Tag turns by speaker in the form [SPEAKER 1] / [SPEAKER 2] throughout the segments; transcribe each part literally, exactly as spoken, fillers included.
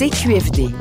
[SPEAKER 1] C Q F D.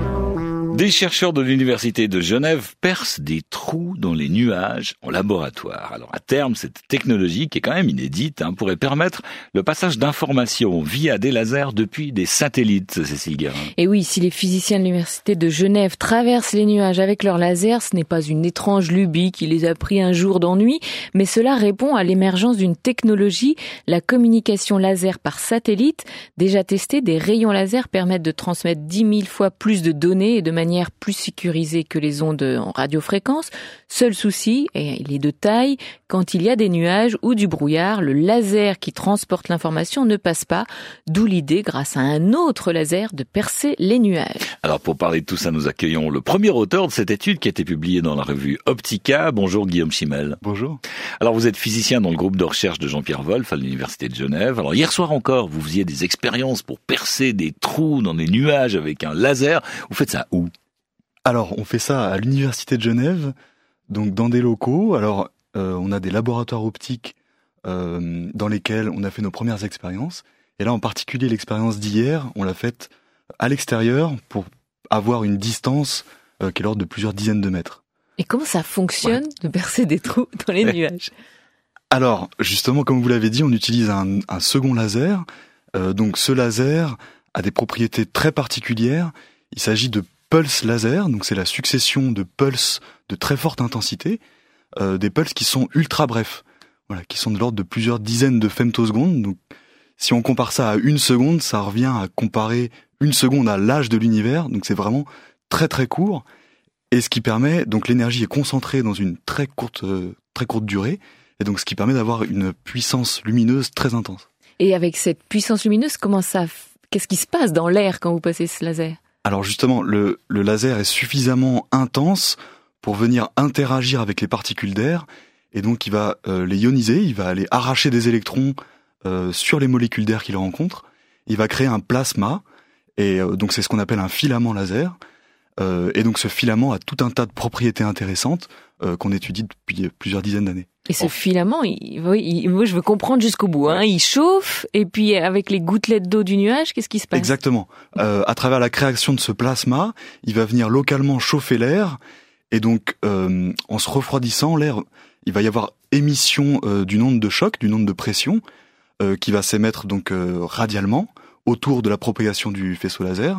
[SPEAKER 2] Des chercheurs de l'Université de Genève percent des trous dans les nuages en laboratoire. Alors à terme, cette technologie, qui est quand même inédite, hein, pourrait permettre le passage d'informations via des lasers depuis des satellites, Cécile Guérin.
[SPEAKER 3] Et oui, si les physiciens de l'Université de Genève traversent les nuages avec leurs lasers, ce n'est pas une étrange lubie qui les a pris un jour d'ennui, mais cela répond à l'émergence d'une technologie, la communication laser par satellite. Déjà testée, des rayons laser permettent de transmettre dix mille fois plus de données et de manière plus sécurisée que les ondes en radiofréquence. Seul souci, et il est de taille, quand il y a des nuages ou du brouillard, le laser qui transporte l'information ne passe pas, d'où l'idée, grâce à un autre laser, de percer les nuages.
[SPEAKER 2] Alors pour parler de tout ça, nous accueillons le premier auteur de cette étude qui a été publiée dans la revue Optica. Bonjour Guillaume Chimel.
[SPEAKER 4] Bonjour.
[SPEAKER 2] Alors vous êtes physicien dans le groupe de recherche de Jean-Pierre Wolf à l'Université de Genève. Alors hier soir encore, vous faisiez des expériences pour percer des trous dans des nuages avec un laser. Vous faites ça où ?
[SPEAKER 4] Alors, on fait ça à l'Université de Genève, donc dans des locaux. Alors, euh, on a des laboratoires optiques euh, dans lesquels on a fait nos premières expériences. Et là, en particulier, l'expérience d'hier, on l'a faite à l'extérieur pour avoir une distance euh, qui est l'ordre de plusieurs dizaines de mètres.
[SPEAKER 3] Et comment ça fonctionne, ouais, de percer des trous dans les nuages ?
[SPEAKER 4] Alors, justement, comme vous l'avez dit, on utilise un, un second laser. Euh, donc, ce laser a des propriétés très particulières. Il s'agit de pulse laser, donc c'est la succession de pulses de très forte intensité, euh, des pulses qui sont ultra brefs, voilà, qui sont de l'ordre de plusieurs dizaines de femtosecondes. Donc, si on compare ça à une seconde, ça revient à comparer une seconde à l'âge de l'univers. Donc, c'est vraiment très très court. Et ce qui permet, donc l'énergie est concentrée dans une très courte euh, très courte durée, et donc ce qui permet d'avoir une puissance lumineuse très intense.
[SPEAKER 3] Et avec cette puissance lumineuse, comment ça, qu'est-ce qui se passe dans l'air quand vous passez ce laser ?
[SPEAKER 4] Alors justement, le, le laser est suffisamment intense pour venir interagir avec les particules d'air, et donc il va euh, les ioniser, il va aller arracher des électrons euh, sur les molécules d'air qu'il rencontre, il va créer un plasma, et euh, donc c'est ce qu'on appelle un filament laser, euh, et donc ce filament a tout un tas de propriétés intéressantes euh, qu'on étudie depuis plusieurs dizaines d'années.
[SPEAKER 3] Et ce oh. filament, il, oui, il, moi je veux comprendre jusqu'au bout. Hein. Il chauffe, et puis avec les gouttelettes d'eau du nuage, qu'est-ce qui se passe ?
[SPEAKER 4] Exactement. Euh, à travers la création de ce plasma, il va venir localement chauffer l'air, et donc euh, en se refroidissant, l'air, il va y avoir émission euh, d'une onde de choc, d'une onde de pression, euh, qui va s'émettre donc euh, radialement autour de la propagation du faisceau laser,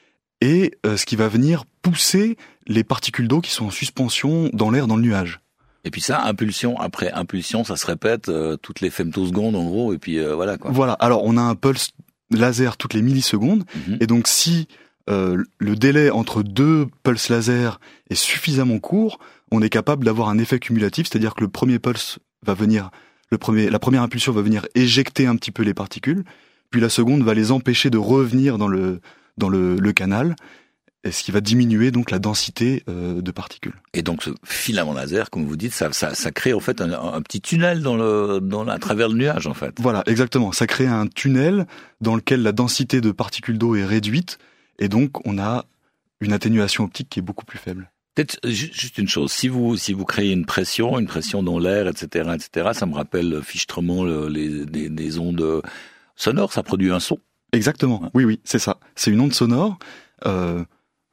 [SPEAKER 4] et euh, ce qui va venir pousser les particules d'eau qui sont en suspension dans l'air, dans le nuage.
[SPEAKER 2] Et puis ça, impulsion après impulsion, ça se répète euh, toutes les femtosecondes en gros, et puis euh, voilà quoi.
[SPEAKER 4] Voilà, alors on a un pulse laser toutes les millisecondes, mm-hmm. et donc si euh, le délai entre deux pulses laser est suffisamment court, on est capable d'avoir un effet cumulatif, c'est-à-dire que le premier pulse va venir, le premier, la première impulsion va venir éjecter un petit peu les particules, puis la seconde va les empêcher de revenir dans le dans le, le canal, et ce qui va diminuer donc la densité euh, de particules.
[SPEAKER 2] Et donc ce filament laser, comme vous dites, ça, ça, ça crée en fait un, un petit tunnel dans le, dans, à travers le nuage en fait.
[SPEAKER 4] Voilà, exactement. Ça crée un tunnel dans lequel la densité de particules d'eau est réduite, et donc on a une atténuation optique qui est beaucoup plus faible.
[SPEAKER 2] Peut-être juste une chose, si vous si vous créez une pression, une pression dans l'air, et cetera, et cetera, ça me rappelle fichtrement le, les, les, les ondes sonores, ça produit un son.
[SPEAKER 4] Exactement. Ouais. Oui, oui, c'est ça. C'est une onde sonore. Euh,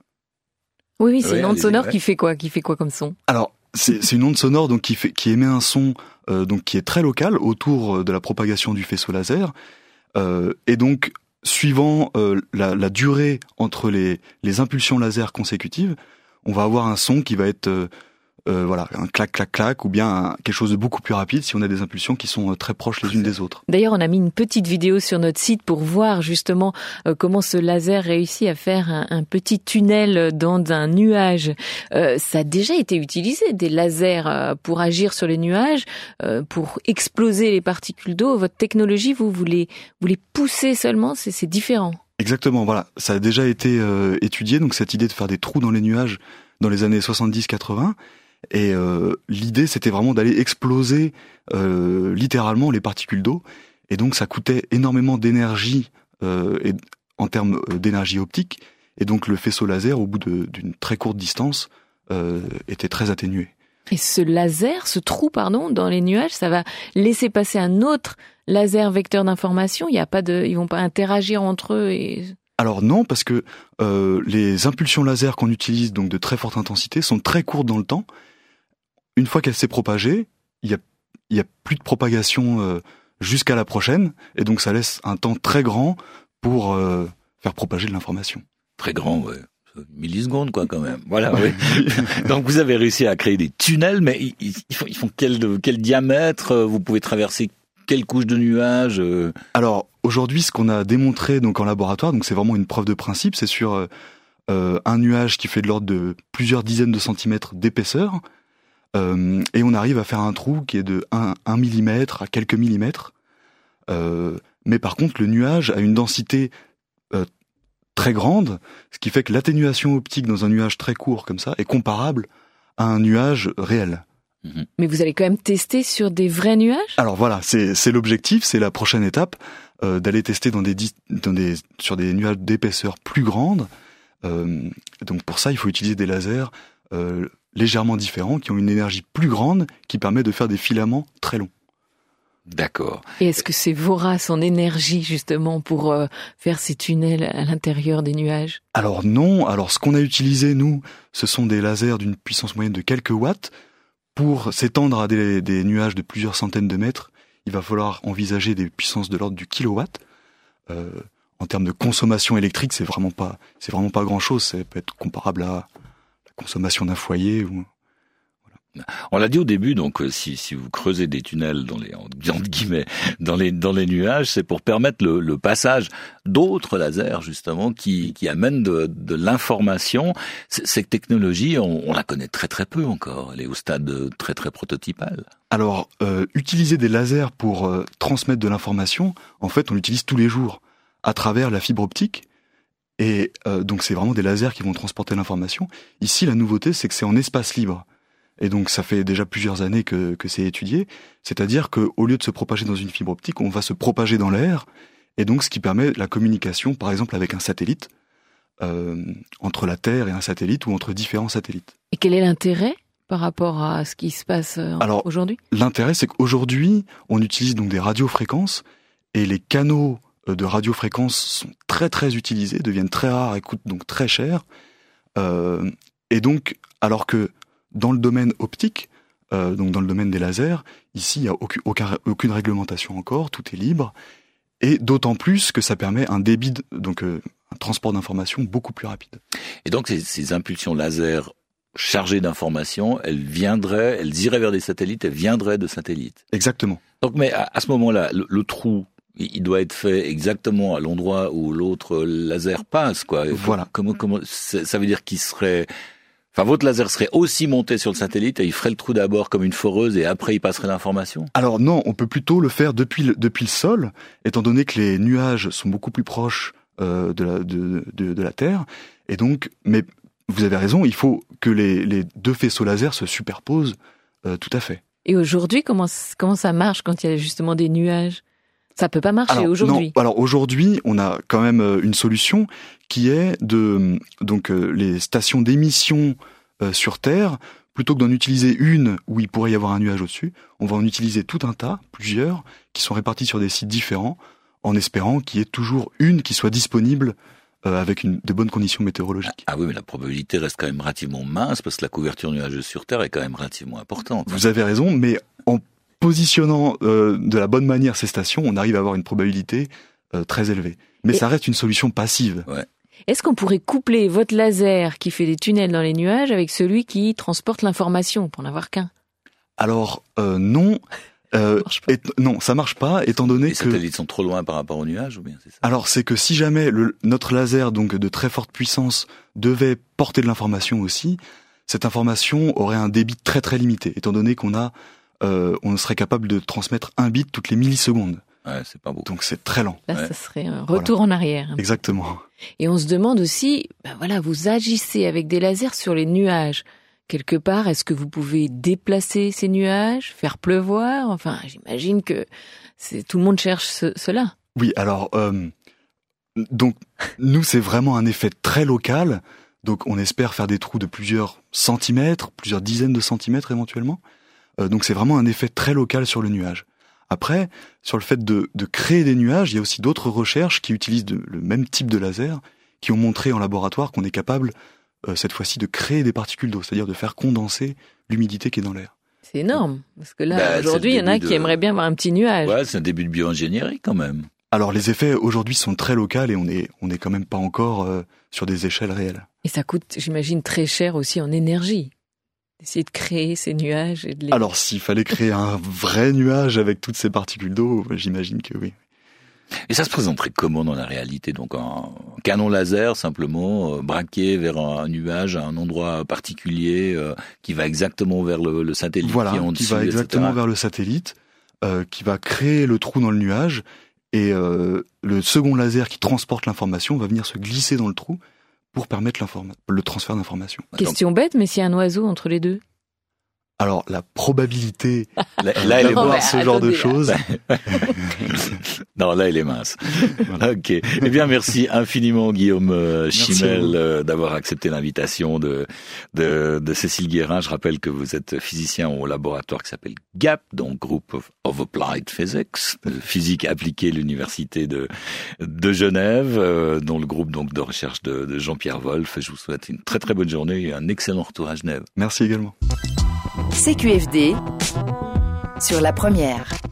[SPEAKER 3] Oui, oui, c'est
[SPEAKER 2] oui,
[SPEAKER 3] une onde sonore
[SPEAKER 2] ouais.
[SPEAKER 3] qui fait quoi, qui fait quoi comme son ?
[SPEAKER 4] Alors, c'est, c'est une onde sonore donc qui fait, qui émet un son euh, donc qui est très local autour de la propagation du faisceau laser, euh, et donc suivant euh, la, la durée entre les, les impulsions laser consécutives, on va avoir un son qui va être euh, euh, voilà un clac clac clac, ou bien un, quelque chose de beaucoup plus rapide si on a des impulsions qui sont très proches les unes des autres.
[SPEAKER 3] D'ailleurs, on a mis une petite vidéo sur notre site pour voir justement euh, comment ce laser réussit à faire un, un petit tunnel dans un nuage. Euh, ça a déjà été utilisé, des lasers euh, pour agir sur les nuages, euh, pour exploser les particules d'eau. Votre technologie, vous, vous les, vous les poussez seulement, c'est, c'est différent.
[SPEAKER 4] Exactement, voilà. Ça a déjà été euh, étudié, donc cette idée de faire des trous dans les nuages dans les années soixante-dix quatre-vingts. Et euh, l'idée, c'était vraiment d'aller exploser euh, littéralement les particules d'eau. Et donc, ça coûtait énormément d'énergie euh, et, en termes d'énergie optique. Et donc, le faisceau laser, au bout de, d'une très courte distance, euh, était très atténué.
[SPEAKER 3] Et ce laser, ce trou, pardon, dans les nuages, ça va laisser passer un autre laser vecteur d'information. Il y a pas de, ils vont pas interagir entre eux et...
[SPEAKER 4] Alors non, parce que euh, les impulsions laser qu'on utilise, donc de très forte intensité, sont très courtes dans le temps. Une fois qu'elle s'est propagée, il y a, il y a plus de propagation euh, jusqu'à la prochaine, et donc ça laisse un temps très grand pour euh, faire propager de l'information.
[SPEAKER 2] Très grand, ouais. Millisecondes, quoi, quand même. Voilà, oui. Donc, vous avez réussi à créer des tunnels, mais ils, ils font, ils font quel, quel diamètre? Vous pouvez traverser quelle couche de nuages?
[SPEAKER 4] Alors, aujourd'hui, ce qu'on a démontré donc en laboratoire, donc c'est vraiment une preuve de principe, c'est sur euh, un nuage qui fait de l'ordre de plusieurs dizaines de centimètres d'épaisseur, euh, et on arrive à faire un trou qui est de un millimètre à quelques millimètres. Euh, mais par contre, le nuage a une densité euh, très grande, ce qui fait que l'atténuation optique dans un nuage très court comme ça est comparable à un nuage réel.
[SPEAKER 3] Mais vous allez quand même tester sur des vrais nuages?
[SPEAKER 4] Alors voilà, c'est c'est l'objectif, c'est la prochaine étape, euh, d'aller tester dans des, dans des sur des nuages d'épaisseur plus grande. Euh, donc pour ça, il faut utiliser des lasers euh, légèrement différents qui ont une énergie plus grande qui permet de faire des filaments très longs.
[SPEAKER 2] D'accord.
[SPEAKER 3] Et est-ce que c'est vorace en énergie justement pour euh, faire ces tunnels à l'intérieur des nuages?
[SPEAKER 4] Alors non, alors ce qu'on a utilisé nous, ce sont des lasers d'une puissance moyenne de quelques watts. Pour s'étendre à des, des nuages de plusieurs centaines de mètres, il va falloir envisager des puissances de l'ordre du kilowatt. Euh, en termes de consommation électrique, c'est vraiment pas, c'est vraiment pas grand-chose. Ça peut être comparable à la consommation d'un foyer ou.
[SPEAKER 2] On l'a dit au début, donc si, si vous creusez des tunnels dans les entre guillemets dans les dans les nuages, c'est pour permettre le, le passage d'autres lasers justement qui qui amènent de, de l'information. Cette technologie, on, on la connaît très très peu encore. Elle est au stade très très prototypal.
[SPEAKER 4] Alors, euh, utiliser des lasers pour euh, transmettre de l'information, en fait, on l'utilise tous les jours à travers la fibre optique. Et euh, donc, c'est vraiment des lasers qui vont transporter l'information. Ici, la nouveauté, c'est que c'est en espace libre. Et donc ça fait déjà plusieurs années que, que c'est étudié, c'est-à-dire qu'au lieu de se propager dans une fibre optique, on va se propager dans l'air, et donc ce qui permet la communication, par exemple avec un satellite, euh, entre la Terre et un satellite, ou entre différents satellites.
[SPEAKER 3] Et quel est l'intérêt par rapport à ce qui se passe Alors, aujourd'hui?
[SPEAKER 4] L'intérêt, c'est qu'aujourd'hui, on utilise donc des radiofréquences, et les canaux de radiofréquences sont très très utilisés, deviennent très rares et coûtent donc très cher, euh, et donc, alors que dans le domaine optique, euh, donc dans le domaine des lasers, ici il n'y a aucune, aucun, aucune réglementation encore, tout est libre, et d'autant plus que ça permet un débit, donc euh, un transport d'informations beaucoup plus rapide.
[SPEAKER 2] Et donc ces, ces impulsions laser chargées d'informations, elles viendraient, elles iraient vers des satellites, elles viendraient de satellites.
[SPEAKER 4] Exactement.
[SPEAKER 2] Donc mais à, à ce moment-là, le, le trou, il doit être fait exactement à l'endroit où l'autre laser passe, quoi.
[SPEAKER 4] Voilà.
[SPEAKER 2] Comment, comment, ça veut dire qu'il serait Enfin, votre laser serait aussi monté sur le satellite et il ferait le trou d'abord comme une foreuse et après il passerait l'information? Alors
[SPEAKER 4] non, on peut plutôt le faire depuis le, depuis le sol, étant donné que les nuages sont beaucoup plus proches euh, de, la, de, de, de la Terre. Et donc, mais vous avez raison, il faut que les, les deux faisceaux laser se superposent euh, tout à fait.
[SPEAKER 3] Et aujourd'hui, comment, comment ça marche quand il y a justement des nuages? Ça peut pas marcher alors, aujourd'hui.
[SPEAKER 4] Non, alors aujourd'hui, on a quand même une solution qui est de donc euh, les stations d'émission euh, sur Terre, plutôt que d'en utiliser une où il pourrait y avoir un nuage au-dessus, on va en utiliser tout un tas, plusieurs, qui sont répartis sur des sites différents, en espérant qu'il y ait toujours une qui soit disponible euh, avec une, de bonnes conditions météorologiques.
[SPEAKER 2] Ah oui, mais la probabilité reste quand même relativement mince parce que la couverture nuageuse sur Terre est quand même relativement importante.
[SPEAKER 4] Vous avez raison, mais en positionnant euh, de la bonne manière ces stations, on arrive à avoir une probabilité euh, très élevée. Mais Et ça reste une solution passive.
[SPEAKER 2] Ouais.
[SPEAKER 3] Est-ce qu'on pourrait coupler votre laser qui fait des tunnels dans les nuages avec celui qui transporte l'information, pour n'en avoir qu'un?
[SPEAKER 4] Alors, euh, non. Euh, ça marche pas. Et, non, ça marche pas, étant donné
[SPEAKER 2] les
[SPEAKER 4] que...
[SPEAKER 2] Les satellites sont trop loin par rapport aux nuages, ou bien c'est ça?
[SPEAKER 4] Alors, c'est que si jamais le, notre laser, donc de très forte puissance, devait porter de l'information aussi, cette information aurait un débit très très limité, étant donné qu'on a Euh, on serait capable de transmettre un bit toutes les millisecondes.
[SPEAKER 2] Ouais, c'est pas beau.
[SPEAKER 4] Donc c'est très lent.
[SPEAKER 3] Là,
[SPEAKER 2] ouais.
[SPEAKER 3] ça serait un retour voilà. en arrière.
[SPEAKER 4] Exactement.
[SPEAKER 3] Et on se demande aussi, ben voilà, vous agissez avec des lasers sur les nuages. Quelque part, est-ce que vous pouvez déplacer ces nuages, faire pleuvoir? Enfin, j'imagine que c'est tout le monde cherche ce, cela.
[SPEAKER 4] Oui, alors euh, donc nous c'est vraiment un effet très local. Donc on espère faire des trous de plusieurs centimètres, plusieurs dizaines de centimètres éventuellement. Euh, donc c'est vraiment un effet très local sur le nuage. Après, sur le fait de, de créer des nuages, il y a aussi d'autres recherches qui utilisent de, le même type de laser, qui ont montré en laboratoire qu'on est capable, euh, cette fois-ci, de créer des particules d'eau, c'est-à-dire de faire condenser l'humidité qui est dans l'air.
[SPEAKER 3] C'est énorme, parce que là,
[SPEAKER 2] bah,
[SPEAKER 3] aujourd'hui, il y en a
[SPEAKER 2] de...
[SPEAKER 3] qui aimeraient bien avoir un petit nuage.
[SPEAKER 2] Ouais, c'est un début de bioingénierie quand même.
[SPEAKER 4] Alors les effets aujourd'hui sont très locaux et on est on est quand même pas encore euh, sur des échelles réelles.
[SPEAKER 3] Et ça coûte, j'imagine, très cher aussi en énergie. D'essayer de créer ces nuages et de les...
[SPEAKER 4] Alors s'il fallait créer un vrai nuage avec toutes ces particules d'eau, j'imagine que oui.
[SPEAKER 2] Et ça se présenterait comment dans la réalité? Donc un canon laser simplement euh, braqué vers un nuage à un endroit particulier euh, qui va exactement vers le, le satellite
[SPEAKER 4] voilà,
[SPEAKER 2] qui est en
[SPEAKER 4] qui
[SPEAKER 2] dessus,
[SPEAKER 4] va exactement
[SPEAKER 2] et cetera.
[SPEAKER 4] vers le satellite, euh, qui va créer le trou dans le nuage. Et euh, le second laser qui transporte l'information va venir se glisser dans le trou pour permettre le transfert d'informations.
[SPEAKER 3] Question bête, mais s'il y a un oiseau entre les deux?
[SPEAKER 4] Alors, la probabilité
[SPEAKER 2] là, là elle est
[SPEAKER 4] d'avoir
[SPEAKER 2] mince.
[SPEAKER 4] ce genre de choses...
[SPEAKER 2] non, là, elle est mince. Voilà. Ok. Eh bien, merci infiniment, Guillaume Chimel, euh, d'avoir accepté l'invitation de, de, de Cécile Guérin. Je rappelle que vous êtes physicien au laboratoire qui s'appelle GAP, donc Group of, of Applied Physics, de physique appliquée, l'université de, de Genève, euh, dont le groupe donc de recherche de, de Jean-Pierre Wolf. Je vous souhaite une très très bonne journée et un excellent retour à Genève.
[SPEAKER 4] Merci également.
[SPEAKER 1] C Q F D sur la première.